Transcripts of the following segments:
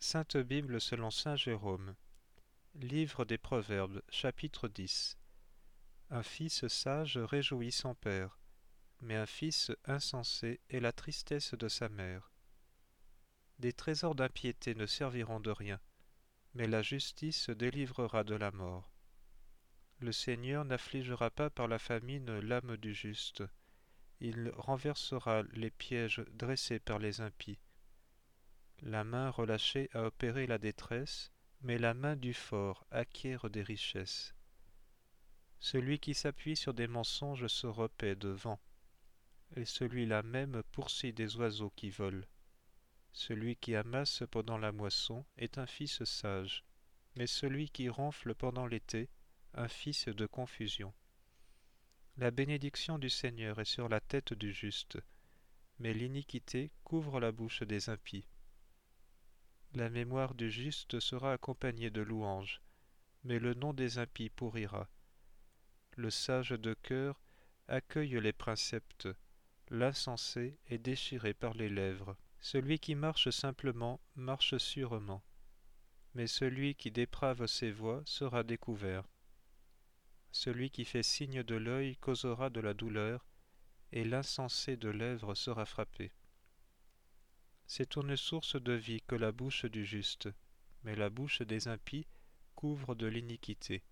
Sainte Bible selon saint Jérôme. Livre des Proverbes, chapitre 10. Un fils sage réjouit son père, mais un fils insensé est la tristesse de sa mère. Des trésors d'impiété ne serviront de rien, mais la justice délivrera de la mort. Le Seigneur n'affligera pas par la famine l'âme du juste, il renversera les pièges dressés par les impies. La main relâchée a opéré la détresse, mais la main du fort acquiert des richesses. Celui qui s'appuie sur des mensonges se repaît de vent, et celui-là même poursuit des oiseaux qui volent. Celui qui amasse pendant la moisson est un fils sage, mais celui qui ronfle pendant l'été, un fils de confusion. La bénédiction du Seigneur est sur la tête du juste, mais l'iniquité couvre la bouche des impies. La mémoire du juste sera accompagnée de louanges, mais le nom des impies pourrira. Le sage de cœur accueille les préceptes, l'insensé est déchiré par les lèvres. Celui qui marche simplement marche sûrement, mais celui qui déprave ses voies sera découvert. Celui qui fait signe de l'œil causera de la douleur, et l'insensé de lèvres sera frappé. C'est une source de vie que la bouche du juste, mais la bouche des impies couvre de l'iniquité.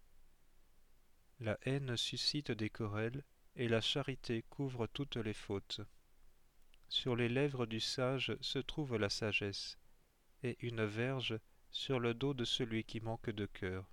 La haine suscite des querelles, et la charité couvre toutes les fautes. Sur les lèvres du sage se trouve la sagesse, et une verge sur le dos de celui qui manque de cœur.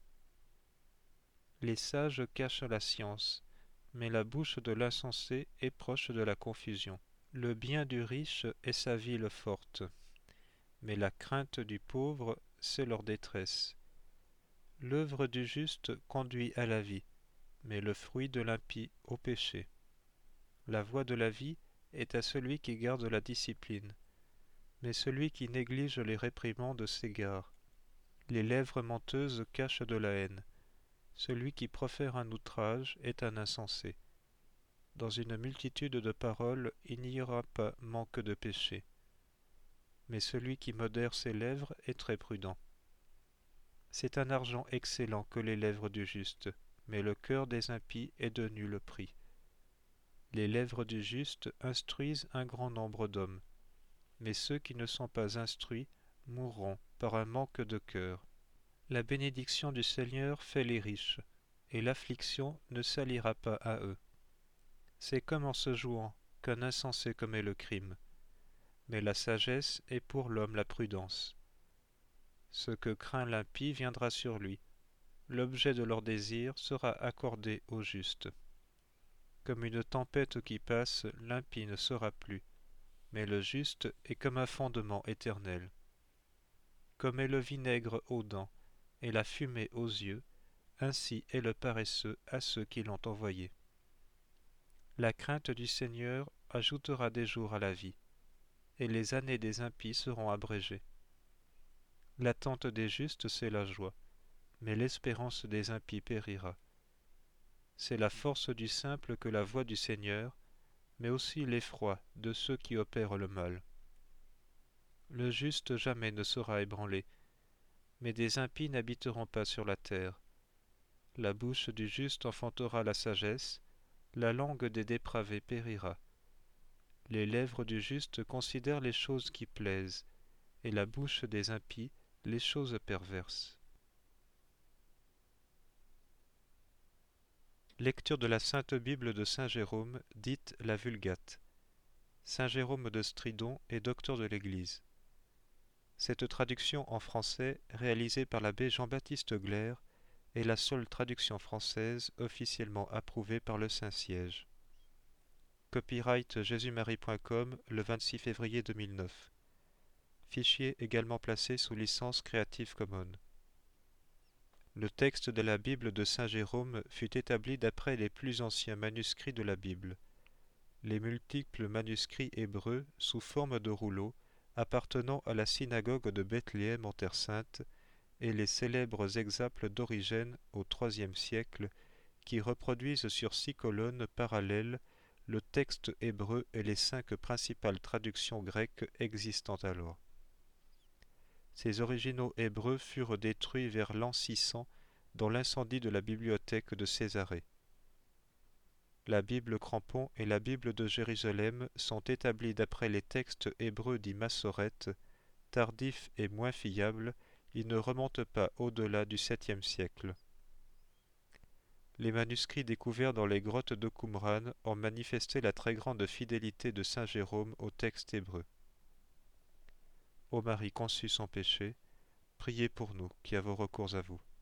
Les sages cachent la science, mais la bouche de l'insensé est proche de la confusion. Le bien du riche est sa ville forte, mais la crainte du pauvre, c'est leur détresse. L'œuvre du juste conduit à la vie, mais le fruit de l'impie au péché. La voie de la vie est à celui qui garde la discipline, mais celui qui néglige les réprimandes s'égare. Les lèvres menteuses cachent de la haine. Celui qui profère un outrage est un insensé. Dans une multitude de paroles, il n'y aura pas manque de péché. Mais celui qui modère ses lèvres est très prudent. C'est un argent excellent que les lèvres du juste, mais le cœur des impies est de nul prix. Les lèvres du juste instruisent un grand nombre d'hommes, mais ceux qui ne sont pas instruits mourront par un manque de cœur. La bénédiction du Seigneur fait les riches, et l'affliction ne s'alliera pas à eux. C'est comme en se jouant qu'un insensé commet le crime, mais la sagesse est pour l'homme la prudence. Ce que craint l'impie viendra sur lui, l'objet de leur désir sera accordé au juste. Comme une tempête qui passe, l'impie ne sera plus, mais le juste est comme un fondement éternel. Comme est le vinaigre aux dents et la fumée aux yeux, ainsi est le paresseux à ceux qui l'ont envoyé. La crainte du Seigneur ajoutera des jours à la vie, et les années des impies seront abrégées. L'attente des justes, c'est la joie, mais l'espérance des impies périra. C'est la force du simple que la voix du Seigneur, mais aussi l'effroi de ceux qui opèrent le mal. Le juste jamais ne sera ébranlé, mais des impies n'habiteront pas sur la terre. La bouche du juste enfantera la sagesse, la langue des dépravés périra. Les lèvres du juste considèrent les choses qui plaisent, et la bouche des impies les choses perverses. Lecture de la Sainte Bible de saint Jérôme, dite la Vulgate. Saint Jérôme de Stridon est docteur de l'Église. Cette traduction en français, réalisée par l'abbé Jean-Baptiste Glaire, est la seule traduction française officiellement approuvée par le Saint-Siège. Copyright jésusmarie.com le 26 février 2009. Fichier également placé sous licence Creative Commons. Le texte de la Bible de saint Jérôme fut établi d'après les plus anciens manuscrits de la Bible. Les multiples manuscrits hébreux sous forme de rouleaux appartenant à la synagogue de Bethléem en Terre Sainte et les célèbres exemples d'Origène au IIIe siècle qui reproduisent sur 6 colonnes parallèles le texte hébreu et les 5 principales traductions grecques existant alors. Ces originaux hébreux furent détruits vers l'an 600 dans l'incendie de la bibliothèque de Césarée. La Bible Crampon et la Bible de Jérusalem sont établies d'après les textes hébreux dits Massorètes, tardifs et moins fiables, ils ne remontent pas au-delà du 7e siècle. Les manuscrits découverts dans les grottes de Qumran ont manifesté la très grande fidélité de saint Jérôme au texte hébreu. Ô Marie conçue sans péché, priez pour nous qui avons recours à vous.